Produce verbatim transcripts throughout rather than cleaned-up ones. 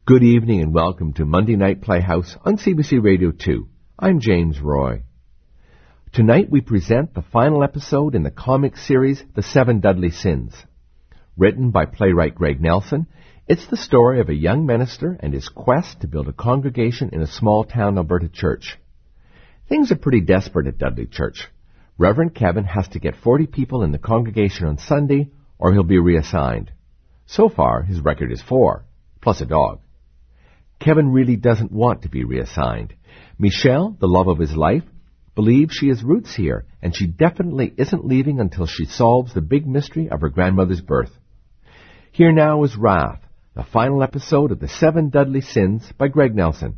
Good evening and welcome to Monday Night Playhouse on C B C Radio two. I'm James Roy. Tonight we present the final episode in the comic series The Seven Dudley Sins. Written by playwright Greg Nelson, it's the story of a young minister and his quest to build a congregation in a small-town Alberta church. Things are pretty desperate at Dudley Church. Reverend Kevin has to get forty people in the congregation on Sunday or he'll be reassigned. So far, his record is four, plus a dog. Kevin really doesn't want to be reassigned. Michelle, the love of his life, believes she has roots here, and she definitely isn't leaving until she solves the big mystery of her grandmother's birth. Here now is Wrath, the final episode of The Seven Dudley Sins by Greg Nelson.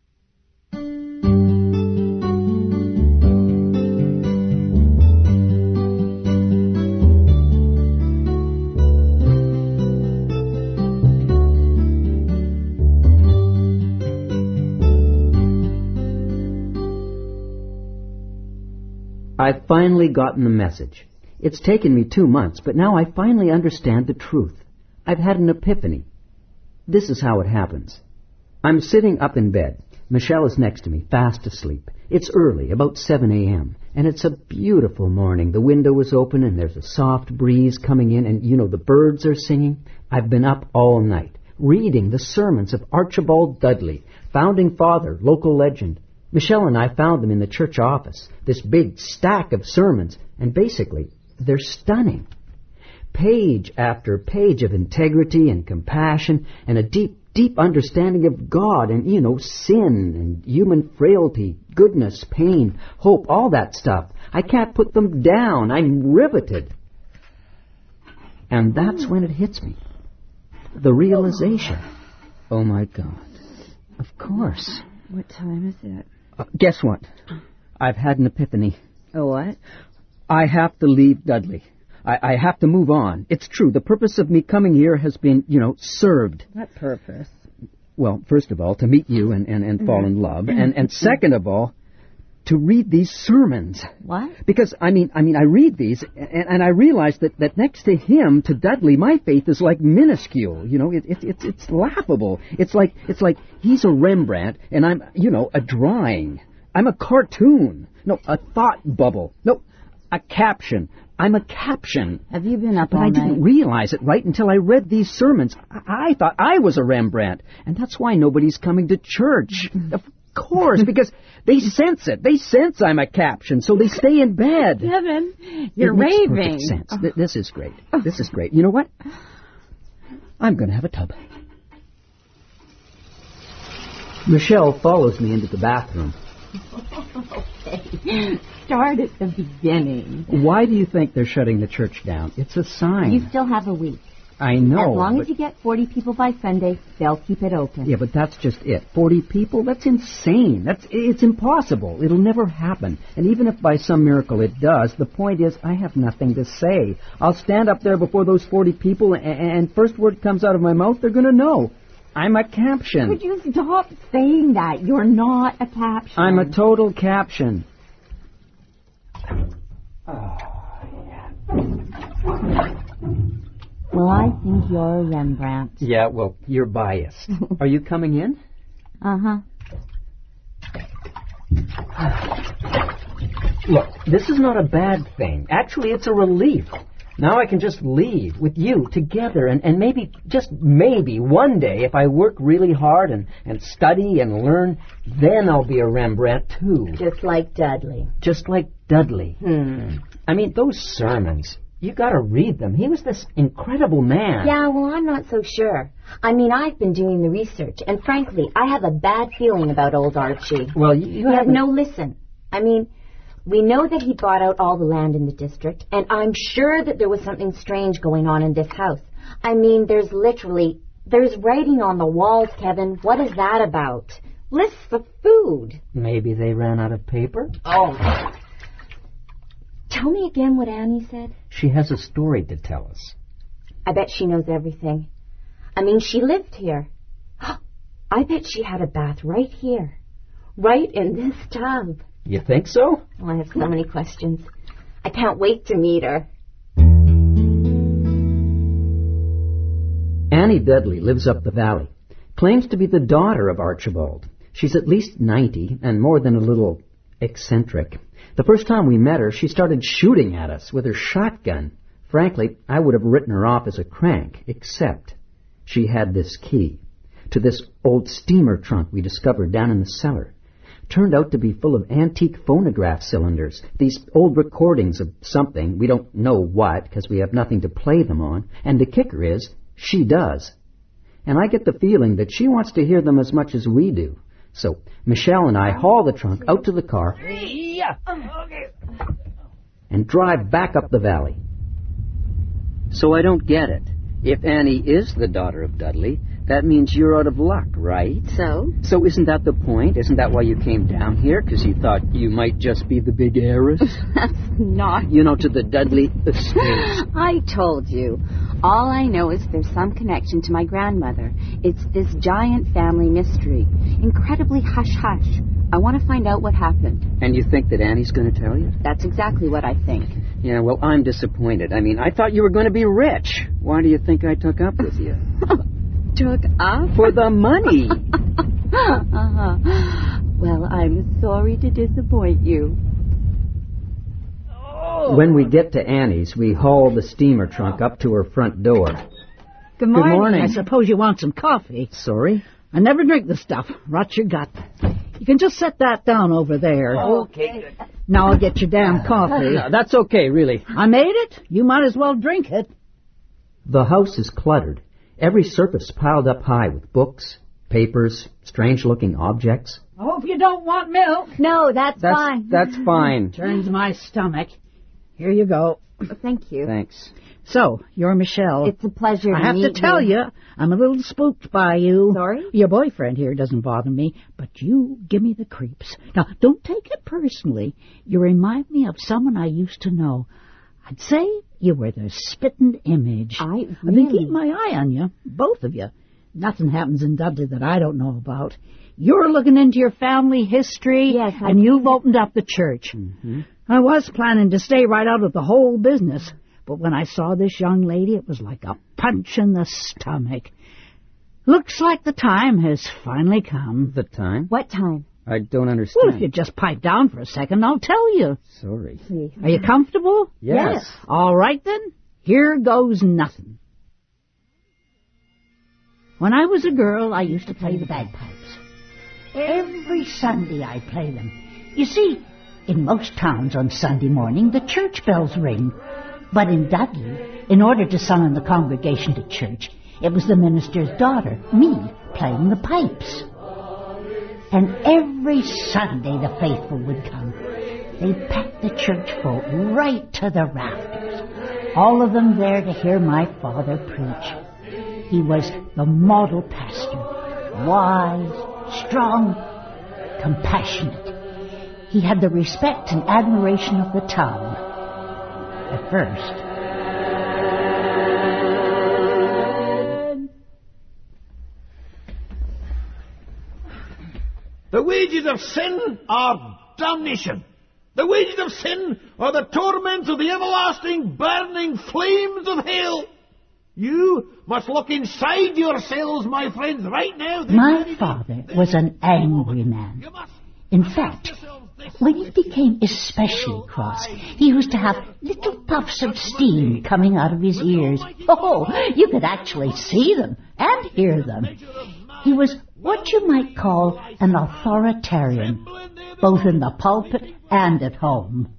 I've finally gotten the message. It's taken me two months, but now I finally understand the truth. I've had an epiphany. This is how it happens. I'm sitting up in bed. Michelle is next to me, fast asleep. It's early, about seven a.m., and it's a beautiful morning. The window is open, and there's a soft breeze coming in, and, you know, the birds are singing. I've been up all night, reading the sermons of Archibald Dudley, founding father, local legend. Michelle and I found them in the church office, this big stack of sermons, and basically, they're stunning. Page after page of integrity and compassion and a deep, deep understanding of God and, you know, sin and human frailty, goodness, pain, hope, all that stuff. I can't put them down. I'm riveted. And that's when it hits me. The realization. Oh, my God. Of course. What time is it? Uh, guess what? I've had an epiphany. Oh, what? I have to leave Dudley. I, I have to move on. It's true. The purpose of me coming here has been, you know, served. What purpose? Well, first of all, to meet you and, and, and mm-hmm. fall in love. And, and second of all, to read these sermons. What? Because, I mean, I mean, I read these, and, and I realize that, that next to him, to Dudley, my faith is like minuscule. You know, it, it, it's it's laughable. It's like it's like he's a Rembrandt, and I'm, you know, a drawing. I'm a cartoon. No, a thought bubble. No, a caption. I'm a caption. Have you been up but all I night? didn't realize it right until I read these sermons. I, I thought I was a Rembrandt, and that's why nobody's coming to church. Of course, because they sense it. They sense I'm a caption, so they stay in bed. Kevin, you're it makes raving. Perfect sense. Oh. Th- this is great. This is great. You know what? I'm going to have a tub. Michelle follows me into the bathroom. Okay. Start at the beginning. Why do you think they're shutting the church down? It's a sign. You still have a week. I know. As long but... as you get forty people by Sunday, they'll keep it open. Yeah, but that's just it. forty people? That's insane. That's It's impossible. It'll never happen. And even if by some miracle it does, the point is I have nothing to say. I'll stand up there before those forty people, and, and first word comes out of my mouth, they're going to know. I'm a caption. Could you stop saying that? You're not a caption. I'm a total caption. Oh, yeah. Well, I think you're a Rembrandt. Yeah, well, you're biased. Are you coming in? Uh-huh. Look, this is not a bad thing. Actually, it's a relief. Now I can just leave with you together, and, and maybe, just maybe, one day, if I work really hard and, and study and learn, then I'll be a Rembrandt, too. Just like Dudley. Just like Dudley. Hmm. I mean, those sermons, you got to read them. He was this incredible man. Yeah, well, I'm not so sure. I mean, I've been doing the research, and frankly, I have a bad feeling about old Archie. Well, you, you have no listen. I mean... We know that he bought out all the land in the district, and I'm sure that there was something strange going on in this house. I mean, there's literally, there's writing on the walls, Kevin. What is that about? Lists of food. Maybe they ran out of paper? Oh. Tell me again what Annie said. She has a story to tell us. I bet she knows everything. I mean, she lived here. I bet she had a bath right here. Right in this tub. You think so? Oh, I have so many questions. I can't wait to meet her. Annie Dudley lives up the valley. claims to be the daughter of Archibald. She's at least ninety and more than a little eccentric. The first time we met her, she started shooting at us with her shotgun. Frankly, I would have written her off as a crank, except she had this key to this old steamer trunk we discovered down in the cellar. Turned out to be full of antique phonograph cylinders, these old recordings of something, we don't know what, because we have nothing to play them on, and the kicker is, she does. And I get the feeling that she wants to hear them as much as we do. So Michelle and I haul the trunk out to the car and drive back up the valley. So I don't get it. If Annie is the daughter of Dudley, that means you're out of luck, right? So? So isn't that the point? Isn't that why you came down here? Because you thought you might just be the big heiress? That's not... You know, to the Dudley estate. I told you. All I know is there's some connection to my grandmother. It's this giant family mystery. Incredibly hush-hush. I want to find out what happened. And you think that Annie's going to tell you? That's exactly what I think. Yeah, well, I'm disappointed. I mean, I thought you were going to be rich. Why do you think I took up with you? Took up? For the money. uh-huh. Well, I'm sorry to disappoint you. When we get to Annie's, we haul the steamer trunk up to her front door. Good morning. Good morning. I suppose you want some coffee. Sorry? I never drink the stuff. Rots your gut. You can just set that down over there. Okay, good. Now I'll get your damn coffee. No, that's okay, really. I made it. You might as well drink it. The house is cluttered. Every surface piled up high with books, papers, strange-looking objects. I hope you don't want milk. No, that's, That's fine. That's fine. Turns my stomach. Here you go. Well, thank you. Thanks. So, you're Michelle. It's a pleasure I to have meet to tell you. you, I'm a little spooked by you. Sorry? Your boyfriend here doesn't bother me, but you give me the creeps. Now, don't take it personally. You remind me of someone I used to know. I'd say you were the spitting image. I I've been really... keeping my eye on you, both of you. Nothing happens in Dudley that I don't know about. You're looking into your family history, Yes, I... and you've opened up the church. Mm-hmm. I was planning to stay right out of the whole business, but when I saw this young lady, it was like a punch in the stomach. Looks like the time has finally come. The time? What time? I don't understand. Well, if you just pipe down for a second, I'll tell you. Sorry. Are you comfortable? Yes. All right, then. Here goes nothing. When I was a girl, I used to play the bagpipes. Every Sunday I'd play them. You see, in most towns on Sunday morning, the church bells ring. But in Dudley, in order to summon the congregation to church, it was the minister's daughter, me, playing the pipes. And every Sunday the faithful would come. They'd pack the church full right to the rafters, all of them there to hear my father preach. He was the model pastor, wise, strong, compassionate. He had the respect and admiration of the town. At first. The wages of sin are damnation. The wages of sin are the torments of the everlasting burning flames of hell. You must look inside yourselves, my friends, right now. My father was an angry man. In fact, when he became especially cross, he used to have little puffs of steam coming out of his ears. Oh, you could actually see them and hear them. He was what you might call an authoritarian, both in the pulpit and at home.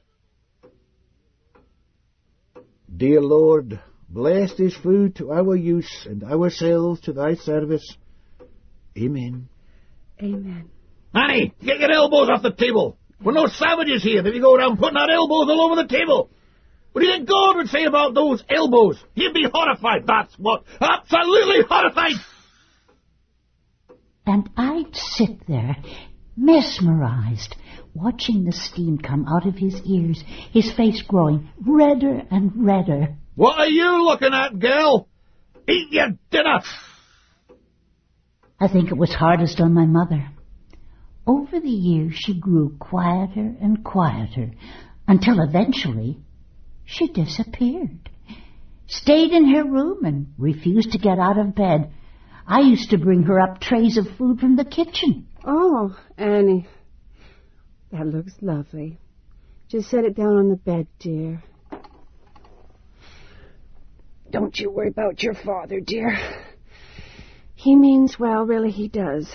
Dear Lord, bless this food to our use and ourselves to thy service. Amen. Amen. Annie, get your elbows off the table. We're no savages here that we go around putting our elbows all over the table. What do you think God would say about those elbows? He'd be horrified, that's what. Absolutely horrified. And I'd sit there, mesmerized, watching the steam come out of his ears, his face growing redder and redder. What are you looking at, girl? Eat your dinner. I think it was hardest on my mother. Over the years, she grew quieter and quieter, until eventually she disappeared. Stayed in her room and refused to get out of bed. I used to bring her up trays of food from the kitchen. Oh, Annie, that looks lovely. Just set it down on the bed, dear. Don't you worry about your father, dear. He means well, really he does.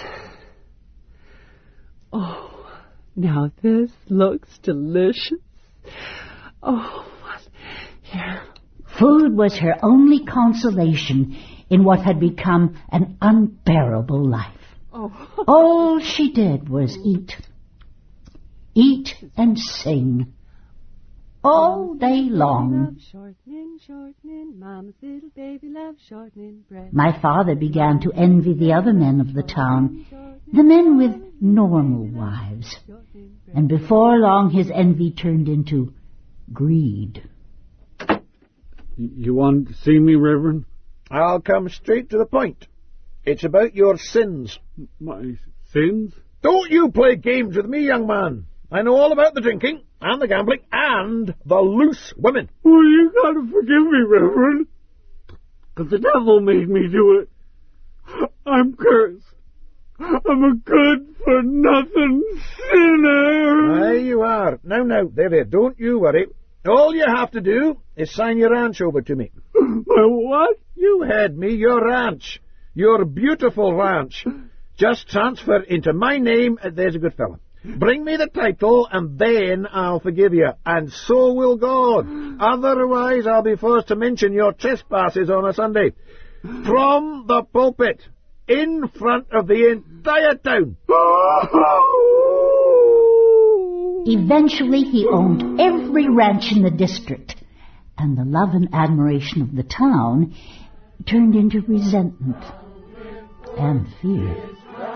Oh, now this looks delicious. Oh, here. Food was her only consolation in what had become an unbearable life. Oh. All she did was eat. Eat and sing. All day long. Shortening, shortening, Mama's little baby loves shortening bread. My father began to envy the other men of the town, the men with normal wives. And before long his envy turned into greed. You want to see me, Reverend? I'll come straight to the point. It's about your sins. My sins? Don't you play games with me, young man. I know all about the drinking, and the gambling, and the loose women. Well, you gotta forgive me, Reverend. Because the devil made me do it. I'm cursed. I'm a good-for-nothing sinner. Aye, you are. Now, now, there, there, don't you worry. All you have to do is sign your ranch over to me. My what? You heard me, your ranch. Your beautiful ranch. Just transfer into my name, there's a good fellow. Bring me the title, and then I'll forgive you, and so will God. Otherwise, I'll be forced to mention your trespasses on a Sunday. From the pulpit, in front of the entire town. Eventually, he owned every ranch in the district, and the love and admiration of the town turned into resentment and fear.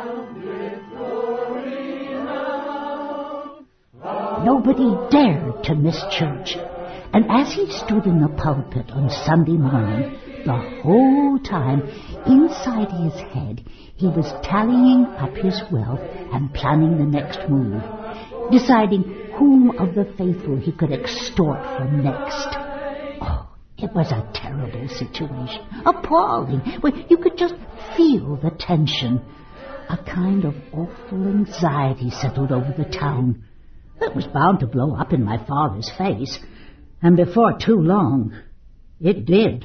Nobody dared to miss church, and as he stood in the pulpit on Sunday morning, the whole time, inside his head, he was tallying up his wealth and planning the next move, deciding whom of the faithful he could extort from next. Oh, it was a terrible situation, appalling, where you could just feel the tension. A kind of awful anxiety settled over the town. It was bound to blow up in my father's face, and before too long, it did.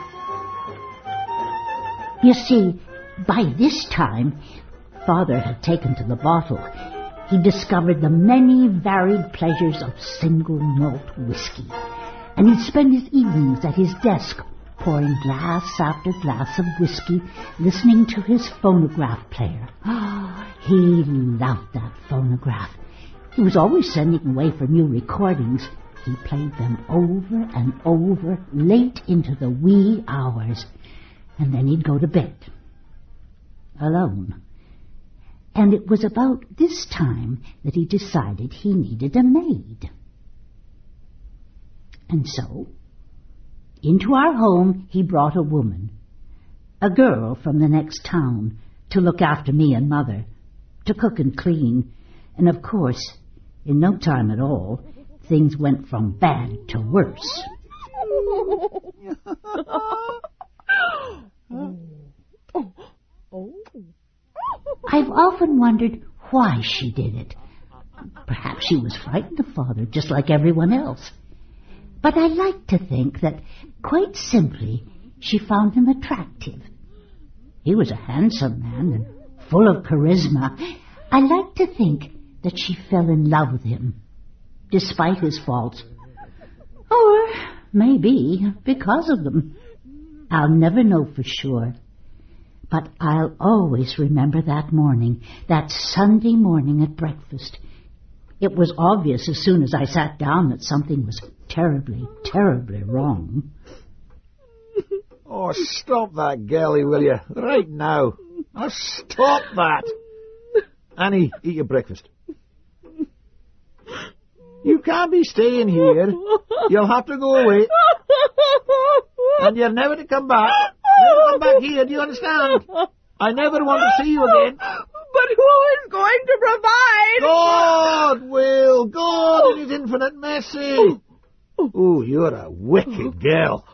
You see, by this time, Father had taken to the bottle. He discovered the many varied pleasures of single malt whiskey, and he'd spend his evenings at his desk, pouring glass after glass of whiskey, listening to his phonograph player. Oh, he loved that phonograph. He was always sending away for new recordings. He played them over and over, late into the wee hours, and then he'd go to bed, alone. And it was about this time that he decided he needed a maid. And so, into our home he brought a woman, a girl from the next town, to look after me and Mother, to cook and clean, and of course, in no time at all, things went from bad to worse. I've often wondered why she did it. Perhaps she was frightened of Father, just like everyone else. But I like to think that, quite simply, she found him attractive. He was a handsome man and full of charisma. I like to think that she fell in love with him, despite his faults. Or maybe because of them. I'll never know for sure. But I'll always remember that morning, that Sunday morning at breakfast. It was obvious as soon as I sat down that something was terribly, terribly wrong. Oh, stop that, girlie, will you? Right now. Oh, stop that. Annie, eat your breakfast. You can't be staying here. You'll have to go away. And you're never to come back. Never come back here, do you understand? I never want to see you again. But who is going to provide? God will. God in his infinite mercy. Oh, you're a wicked girl.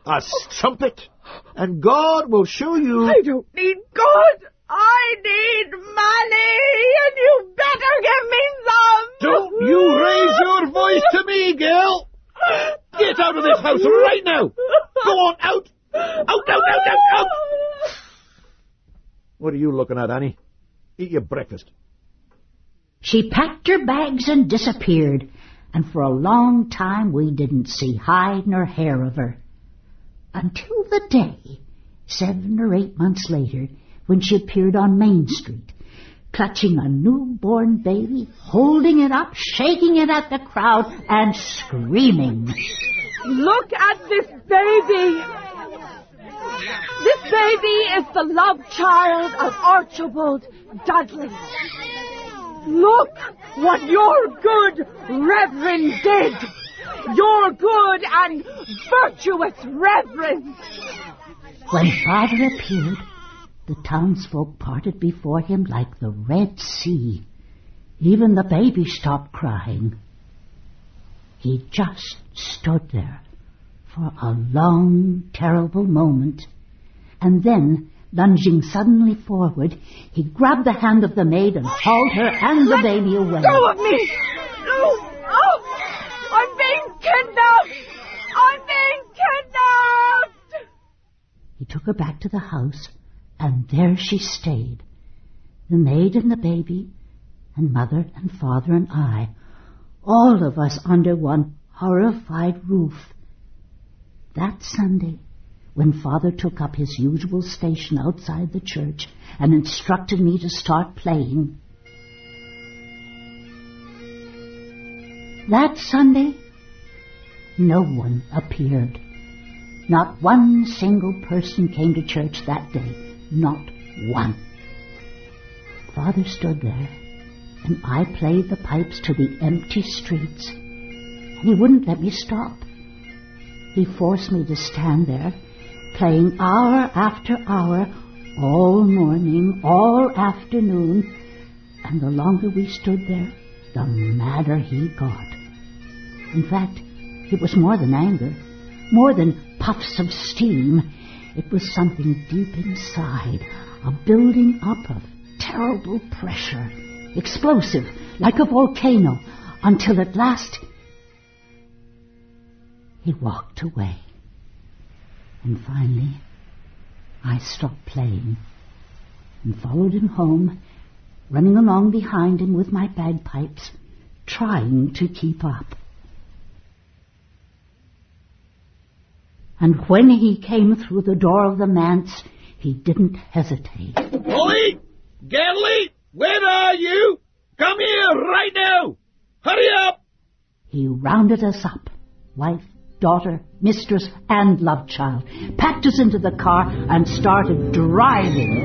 a strumpet, and God will show you... I don't need God. I need money, and you better give me some. Don't you raise your voice to me, girl. Get out of this house right now. Go on, out. Out, out, out, out, out. What are you looking at, Annie? Eat your breakfast. She packed her bags and disappeared, and for a long time we didn't see hide nor hair of her. Until the day, seven or eight months later, when she appeared on Main Street, clutching a newborn baby, holding it up, shaking it at the crowd, and screaming. Look at this baby. This baby is the love child of Archibald Dudley. Look what your good Reverend did. Your good and virtuous Reverend. When Father appeared, the townsfolk parted before him like the Red Sea. Even the baby stopped crying. He just stood there for a long, terrible moment, and then, lunging suddenly forward, he grabbed the hand of the maid and hauled her and the baby away. Go of me! No! Oh! I'm being kidnapped! I'm being kidnapped! He took her back to the house, and there she stayed, the maid and the baby, and Mother and Father and I, all of us under one horrified roof. That Sunday, when Father took up his usual station outside the church and instructed me to start playing, that Sunday, no one appeared. Not one single person came to church that day. Not one. Father stood there, and I played the pipes to the empty streets, and he wouldn't let me stop. He forced me to stand there, playing hour after hour, all morning, all afternoon, and the longer we stood there, the madder he got. In fact, it was more than anger, more than puffs of steam. It was something deep inside, a building up of terrible pressure, explosive, like a volcano, until at last he walked away. And finally, I stopped playing and followed him home, running along behind him with my bagpipes, trying to keep up. And when he came through the door of the manse, he didn't hesitate. Polly! Gedley! Where are you? Come here right now! Hurry up! He rounded us up, wife, daughter, mistress, and love child, packed us into the car, and started driving.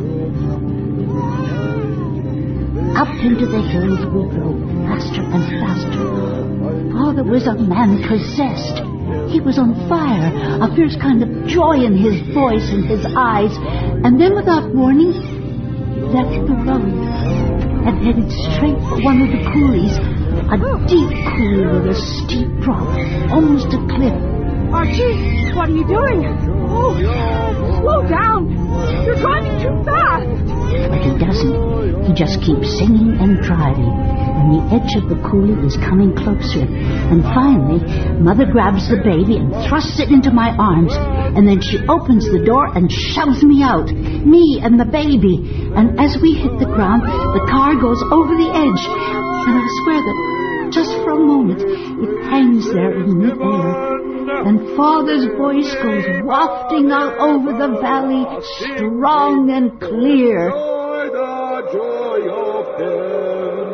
Up into the hills we drove, faster and faster. Father was a man possessed. He was on fire, a fierce kind of joy in his voice and his eyes. And then without warning, he left the road and headed straight for one of the coulees, a deep coulee with a steep drop, almost a cliff. Archie, what are you doing? Oh, slow down. You're driving too fast. But he doesn't. He just keeps singing and driving. And the edge of the coulee is coming closer. And finally, Mother grabs the baby and thrusts it into my arms. And then she opens the door and shoves me out, me and the baby. And as we hit the ground, the car goes over the edge. And I swear that just for a moment, it hangs there in midair. And Father's voice goes wafting out over the valley, strong and clear. Joy, the joy of heaven.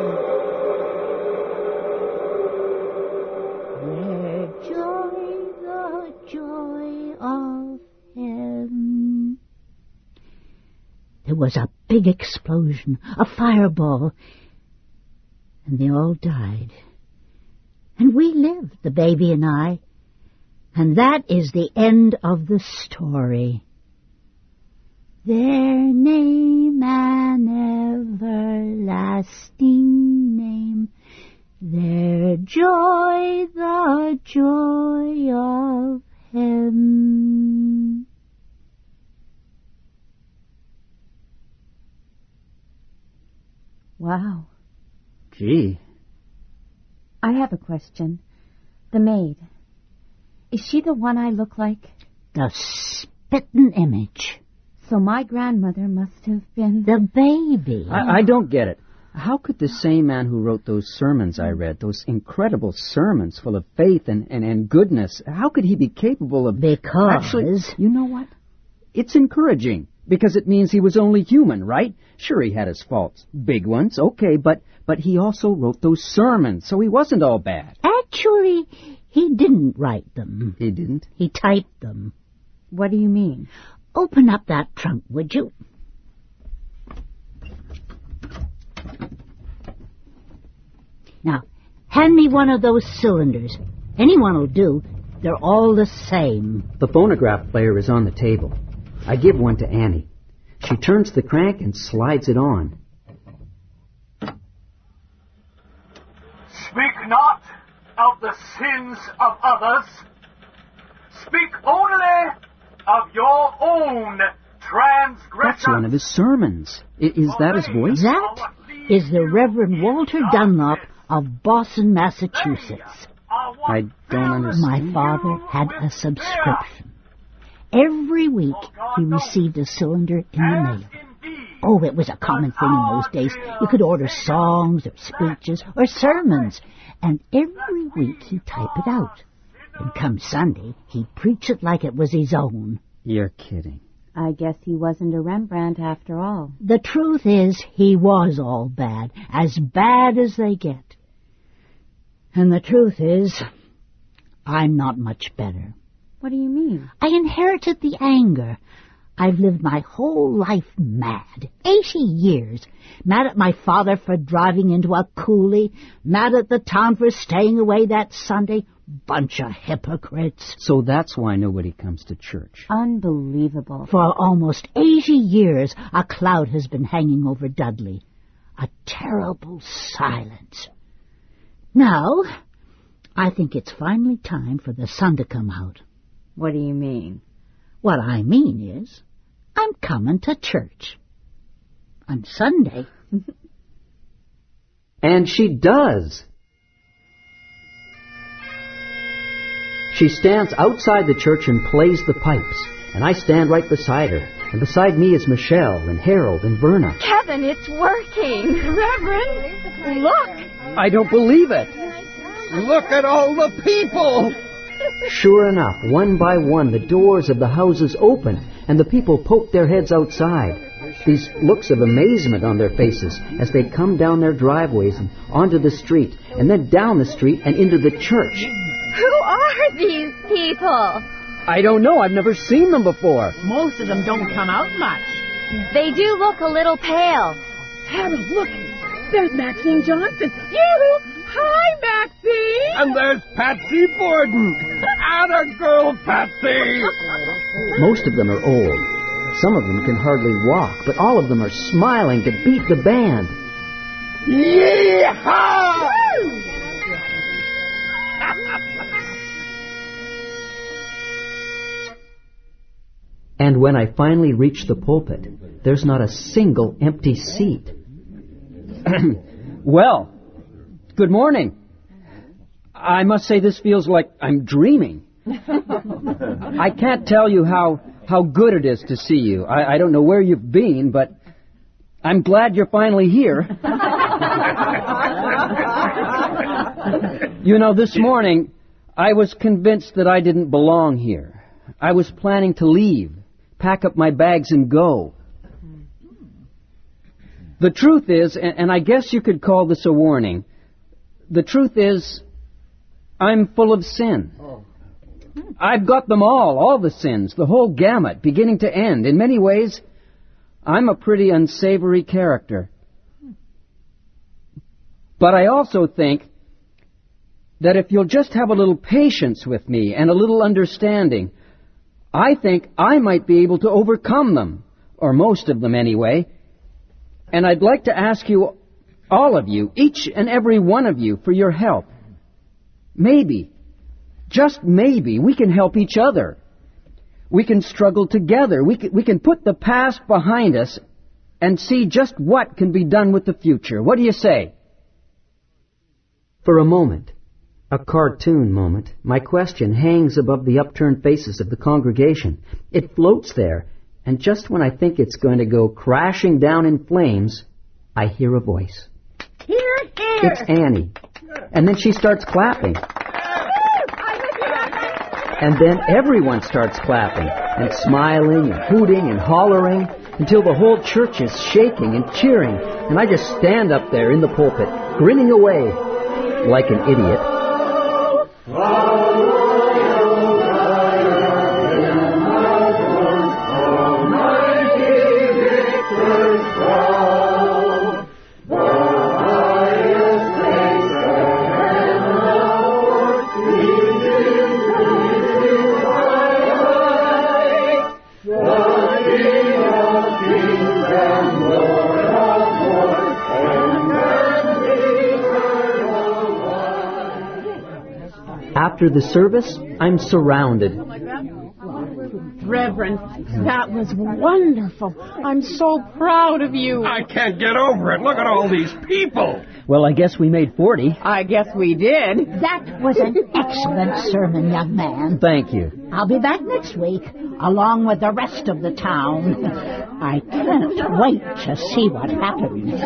Their joy, the joy of heaven. There was a big explosion, a fireball, and they all died. And we lived, the baby and I. And that is the end of the story. Their name, an everlasting name. Their joy, the joy of heaven. Wow. Gee. I have a question. The maid. Is she the one I look like? The spittin' image. So my grandmother must have been... The baby. I, I don't get it. How could the same man who wrote those sermons I read, those incredible sermons full of faith and, and, and goodness, how could he be capable of... Because... Actually, you know what? It's encouraging, because it means he was only human, right? Sure, he had his faults. Big ones, okay, but, but he also wrote those sermons, so he wasn't all bad. Actually, he didn't write them. He didn't? He typed them. What do you mean? Open up that trunk, would you? Now, hand me one of those cylinders. Anyone will do. They're all the same. The phonograph player is on the table. I give one to Annie. She turns the crank and slides it on. Speak not of the sins of others. Speak only of your own transgressions. That's one of his sermons. I, is that his voice? That is the Reverend Walter Dunlop of Boston, Massachusetts. I don't understand. My father had a subscription. Every week he received a cylinder in the mail. Oh, it was a common thing in those days. You could order songs or speeches or sermons, and every week he'd type it out. And come Sunday, he'd preach it like it was his own. You're kidding. I guess he wasn't a Rembrandt after all. The truth is, he was all bad, as bad as they get. And the truth is, I'm not much better. What do you mean? I inherited the anger. I've lived my whole life mad. Eighty years. Mad at my father for driving into a coulee. Mad at the town for staying away that Sunday. Bunch of hypocrites. So that's why nobody comes to church. Unbelievable. For almost eighty years, a cloud has been hanging over Dudley. A terrible silence. Now, I think it's finally time for the sun to come out. What do you mean? What I mean is, I'm coming to church. On Sunday. And she does. She stands outside the church and plays the pipes, and I stand right beside her. And beside me is Michelle and Harold and Verna. Kevin, it's working. Reverend, look. I don't believe it. Look at all the people. Sure enough, one by one, the doors of the houses open, and the people poke their heads outside. These looks of amazement on their faces as they come down their driveways and onto the street, and then down the street and into the church. Who are these people? I don't know. I've never seen them before. Most of them don't come out much. They do look a little pale. Harold, look. There's Maxine Johnson. You! Hi, Maxine! And there's Patsy Borden. Atta girl, Patsy! Most of them are old. Some of them can hardly walk, but all of them are smiling to beat the band. Yee-haw! And when I finally reach the pulpit, there's not a single empty seat. Well, good morning. I must say this feels like I'm dreaming. I can't tell you how, how good it is to see you. I, I don't know where you've been, but I'm glad you're finally here. You know, this morning, I was convinced that I didn't belong here. I was planning to leave, pack up my bags and go. The truth is, and I guess you could call this a warning, the truth is, I'm full of sin. I've got them all, all the sins, the whole gamut, beginning to end. In many ways, I'm a pretty unsavory character. But I also think that if you'll just have a little patience with me and a little understanding, I think I might be able to overcome them, or most of them anyway. And I'd like to ask you, all of you, each and every one of you, for your help. Maybe, just maybe, we can help each other. We can struggle together. We can, we can put the past behind us and see just what can be done with the future. What do you say? For a moment, a cartoon moment, my question hangs above the upturned faces of the congregation. It floats there, and just when I think it's going to go crashing down in flames, I hear a voice. Here, here. It's Annie. And then she starts clapping. And then everyone starts clapping and smiling and hooting and hollering until the whole church is shaking and cheering. And I just stand up there in the pulpit, grinning away like an idiot. After the service, I'm surrounded. Reverend, that was wonderful. I'm so proud of you. I can't get over it. Look at all these people. Well, I guess we made forty. I guess we did. That was an excellent sermon, young man. Thank you. I'll be back next week, along with the rest of the town. I can't wait to see what happens.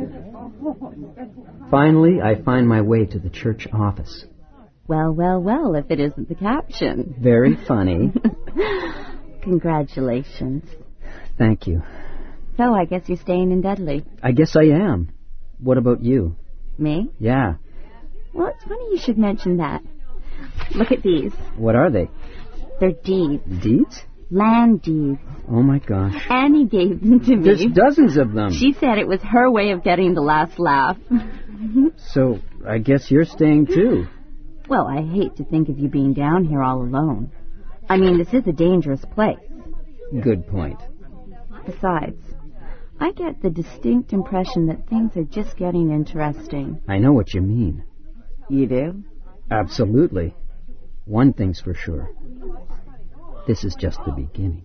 Finally, I find my way to the church office. Well, well, well, if it isn't the caption. Very funny. Congratulations. Thank you. So I guess you're staying in Dudley. I guess I am. What about you? Me? Yeah. Well, it's funny you should mention that. Look at these. What are they? They're deeds. Deeds? Land deeds. Oh, my gosh. Annie gave them to me. There's dozens of them. She said it was her way of getting the last laugh. So, I guess you're staying too. Well, I hate to think of you being down here all alone. I mean, this is a dangerous place. Good point. Besides, I get the distinct impression that things are just getting interesting. I know what you mean. You do? Absolutely. One thing's for sure. This is just the beginning.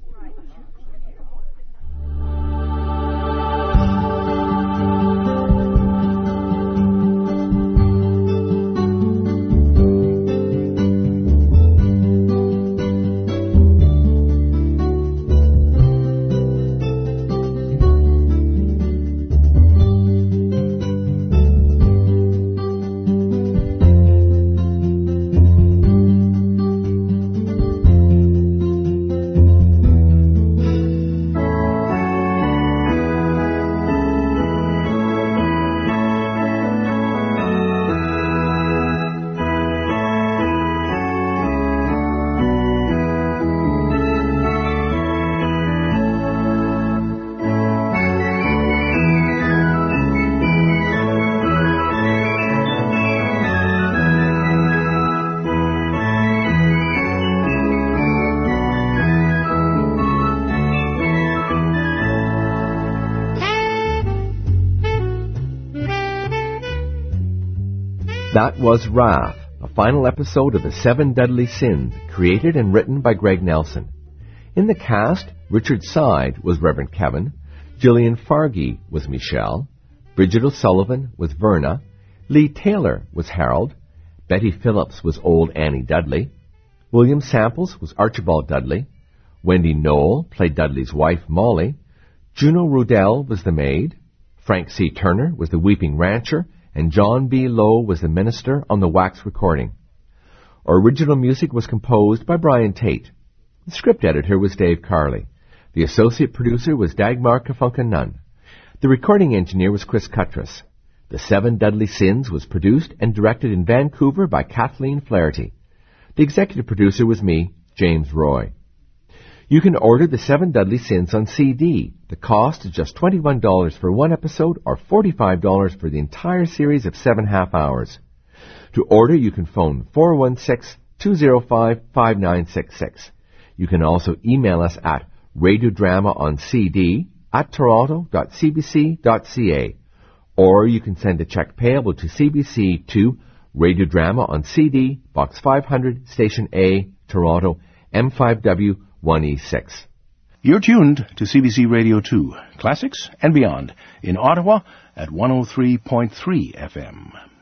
That was Wrath, a final episode of The Seven Deadly Sins, created and written by Greg Nelson. In the cast, Richard Side was Reverend Kevin, Gillian Fargy was Michelle, Bridget O'Sullivan was Verna, Lee Taylor was Harold, Betty Phillips was Old Annie Dudley, William Samples was Archibald Dudley, Wendy Knoll played Dudley's wife Molly, Juno Rudell was the maid, Frank C. Turner was the weeping rancher, and John B. Lowe was the minister on the wax recording. Original music was composed by Brian Tate. The script editor was Dave Carley. The associate producer was Dagmar Kafunka-Nunn. The recording engineer was Chris Cuttress. The Seven Deadly Sins was produced and directed in Vancouver by Kathleen Flaherty. The executive producer was me, James Roy. You can order The Seven Deadly Sins on C D. The cost is just twenty-one dollars for one episode or forty-five dollars for the entire series of seven half hours. To order, you can phone four one six, two zero five, five nine six six. You can also email us at radiodramaoncd at toronto dot c b c dot c a. Or you can send a check payable to C B C to Radiodrama on C D, Box five hundred, Station A, Toronto, M five W one E six. You're tuned to C B C Radio two, Classics and Beyond, in Ottawa at one oh three point three F M.